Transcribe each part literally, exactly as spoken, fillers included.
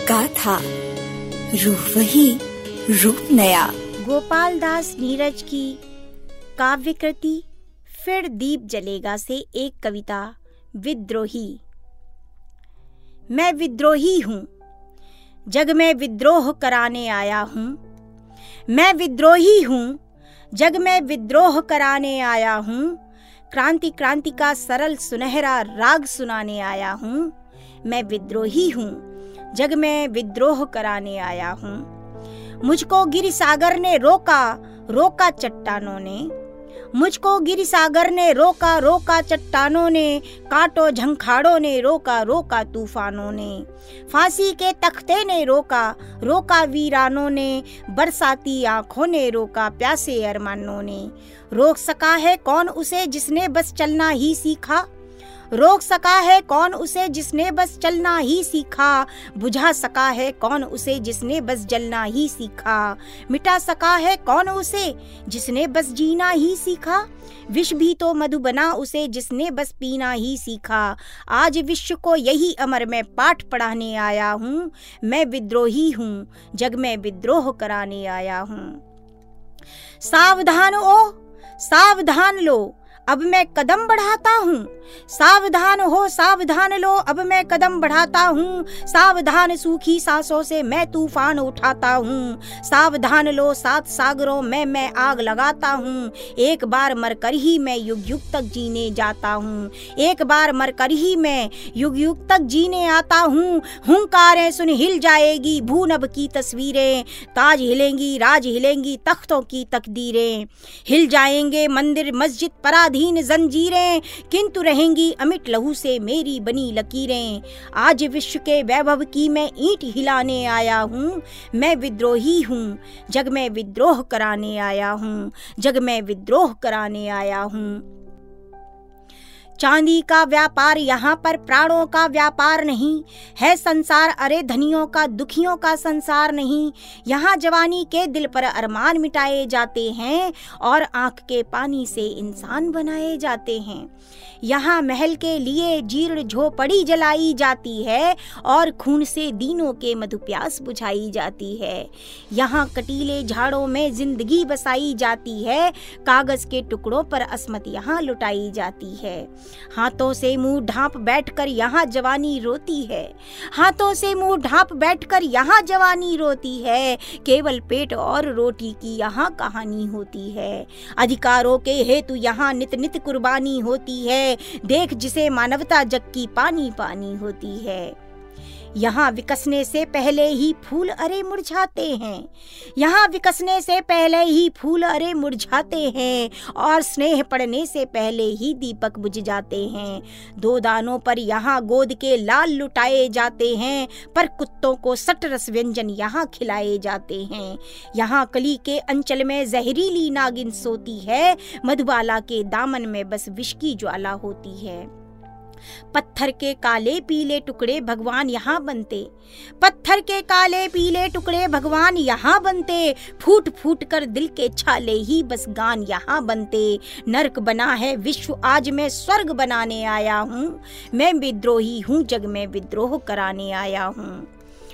गाथा, रूह वही, रूप नया। गोपाल दास नीरज की काव्य कृति फिर दीप जलेगा से एक कविता विद्रोही। मैं विद्रोही हूँ, जग में विद्रोह कराने आया हूँ। मैं विद्रोही हूँ, जग में विद्रोह कराने आया हूँ। क्रांति क्रांति का सरल सुनहरा राग सुनाने आया हूँ। मैं विद्रोही हूँ, जग में विद्रोह कराने आया हूँ। मुझको गिर सागर ने रोका, रोका चट्टानों ने। मुझको गिर सागर ने रोका, रोका चट्टानों ने। कांटों झंखाड़ों ने रोका, रोका तूफानों ने। फांसी के तख्ते ने रोका, रोका वीरानों ने। बरसाती आंखों ने रोका, प्यासे अरमानों ने। रोक सका है कौन उसे जिसने बस चलना ही सीखा। रोक सका है कौन उसे जिसने बस चलना ही सीखा। बुझा सका है कौन उसे जिसने बस जलना ही सीखा। मिटा सका है कौन उसे जिसने बस जीना ही सीखा। विष भी तो मधु बना उसे जिसने बस पीना ही सीखा। आज विश्व को यही अमर मैं पाठ पढ़ाने आया हूँ। मैं विद्रोही हूँ, जग में विद्रोह कराने आया हूँ। सावधान ओ सावधान लो, अब मैं कदम बढ़ाता हूँ। सावधान हो सावधान लो, अब मैं कदम बढ़ाता हूँ। सावधान सूखी सांसों से मैं तूफान उठाता हूँ। सावधान लो सात सागरों में मैं आग लगाता हूँ। एक बार मरकर ही मैं युग युग तक जीने जाता हूँ। एक बार मरकर ही मैं युग युग तक जीने आता हूँ। हुंकारें सुन हिल जाएगी भूनभ की तस्वीरें। ताज हिलेंगी राज हिलेंगी तख्तों की तकदीरें। हिल जाएंगे मंदिर मस्जिद पराधीन जंजीरें, किंतु रहेंगी अमिट लहू से मेरी बनी लकीरें। आज विश्व के वैभव की मैं ईंट हिलाने आया हूँ। मैं विद्रोही हूँ, जग में विद्रोह कराने आया हूँ। जग में विद्रोह कराने आया हूँ। चांदी का व्यापार यहाँ पर प्राणों का व्यापार नहीं है संसार। अरे धनियों का दुखियों का संसार नहीं। यहाँ जवानी के दिल पर अरमान मिटाए जाते हैं और आंख के पानी से इंसान बनाए जाते हैं। यहाँ महल के लिए जीर्ण झोपड़ी जलाई जाती है और खून से दीनों के मधुप्यास बुझाई जाती है। यहाँ कटीले झाड़ों में जिंदगी बसाई जाती है। कागज के टुकड़ों पर अस्मत यहाँ लुटाई जाती है। हाथों से मुंह ढांप बैठकर यहाँ जवानी रोती है। हाथों से मुंह ढांप बैठकर यहाँ जवानी रोती है। केवल पेट और रोटी की यहाँ कहानी होती है। अधिकारों के हेतु यहाँ नित नित कुर्बानी होती है। देख जिसे मानवता जग की पानी पानी होती है। यहाँ विकसने से पहले ही फूल अरे मुरझाते हैं। यहाँ विकसने से पहले ही फूल अरे मुरझाते हैं और स्नेह पड़ने से पहले ही दीपक बुझ जाते हैं। दो दानों पर यहाँ गोद के लाल लुटाए जाते हैं, पर कुत्तों को सट रस व्यंजन यहाँ खिलाए जाते हैं। यहाँ कली के अंचल में जहरीली नागिन सोती है। मधुबाला के दामन में बस विष की ज्वाला होती है। पत्थर के काले पीले टुकड़े भगवान यहाँ बनते। पत्थर के काले पीले टुकड़े भगवान यहाँ बनते। फूट फूट कर दिल के छाले ही बस गान यहाँ बनते। नरक बना है विश्व आज मैं स्वर्ग बनाने आया हूँ। मैं विद्रोही हूँ, जग में विद्रोह कराने आया हूँ।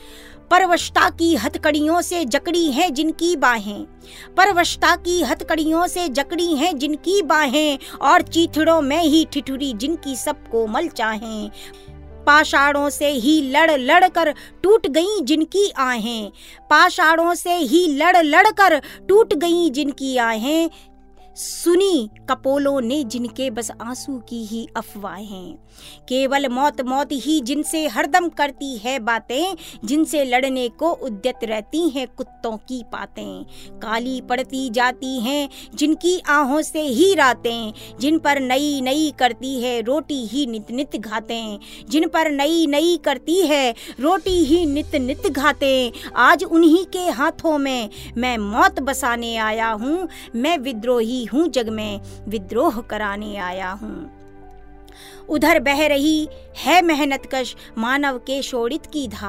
परवशता की हथकड़ियों से जकड़ी हैं जिनकी बाहें। परवशता की हथकड़ियों से जकड़ी हैं जिनकी बाहें और चीथड़ों में ही ठिठुरी जिनकी सबको मल चाहें। पाषाणों से ही लड़ लड़ कर टूट गईं जिनकी आहें। पाषाणों से ही लड़ लड़ कर टूट गईं जिनकी आहें। सुनी कपोलों ने जिनके बस आंसू की ही अफवाहें। केवल मौत मौत ही जिनसे हरदम करती है बातें। जिनसे लड़ने को उद्यत रहती हैं कुत्तों की बातें। काली पड़ती जाती हैं जिनकी आहों से ही रातें। जिन पर नई नई करती है रोटी ही नित नित घातें। जिन पर नई नई करती है रोटी ही नित नित घातें। आज उन्हीं के हाथों में मैं मौत बसाने आया हूँ। मैं विद्रोही हूँ, जग में विद्रोह कराने आया हूँ। उधर बह रही है मेहनतकश मानव के शोणित की धार।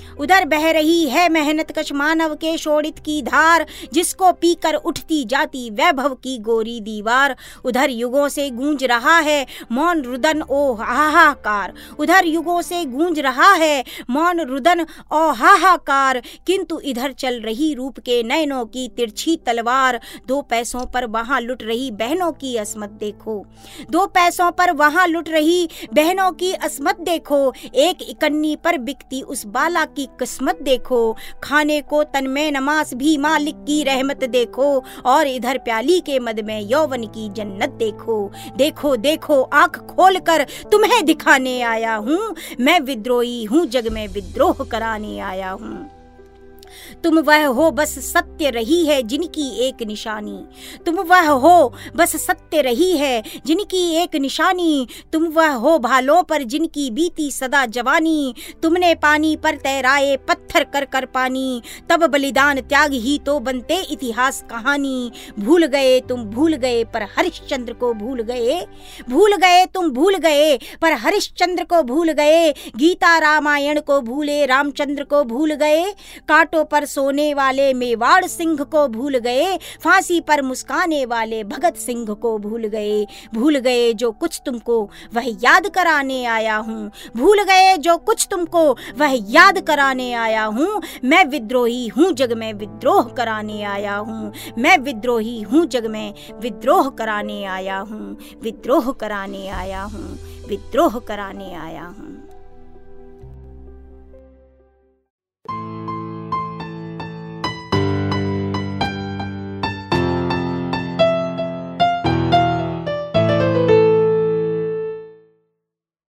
उधर बह रही है मेहनत कश मानव के शोणित की धार, जिसको पीकर उठती जाती वैभव की गोरी दीवार। उधर युगों से गूंज रहा है मौन रुदन ओ हाहाकार, उधर युगों से गूंज रहा है मौन रुदन ओ हाहाकार, किंतु इधर चल रही रूप के नैनों की तिरछी तलवार। दो पैसों पर वहां लुट रही बहनों की असमत देखो, दो पैसों पर वहां लुट रही बहनों की असमत देखो, एक इकन्नी पर बिकती उस बाला की किस्मत देखो। खाने को तन में नमाज भी मालिक की रहमत देखो, और इधर प्याली के मद में यौवन की जन्नत देखो। देखो देखो आंख खोलकर तुम्हें दिखाने आया हूँ, मैं विद्रोही हूँ जग में विद्रोह कराने आया हूँ। तुम वह हो बस सत्य रही है जिनकी एक निशानी, तुम वह हो बस सत्य रही है जिनकी एक निशानी, तुम वह हो भालों पर जिनकी बीती सदा जवानी। तुमने पानी पर तैराए पत्थर कर कर पानी, तब बलिदान त्याग ही तो बनते इतिहास कहानी। भूल गए तुम भूल गए पर हरिश्चंद्र को भूल गए, भूल गए तुम भूल गए पर हरिश्चंद्र को भूल गए। गीता रामायण को भूले रामचंद्र को भूल गए, कांटों पर सोने वाले मेवाड़ सिंह को भूल गए, फांसी पर मुस्काने वाले भगत सिंह को भूल गए। भूल गए जो कुछ तुमको वह याद कराने आया हूँ, भूल गए जो कुछ तुमको वह याद कराने आया हूँ। मैं विद्रोही हूँ जग में विद्रोह कराने आया हूँ, मैं विद्रोही हूँ जग में विद्रोह कराने आया हूँ, विद्रोह कराने आया हूँ, विद्रोह कराने आया हूँ।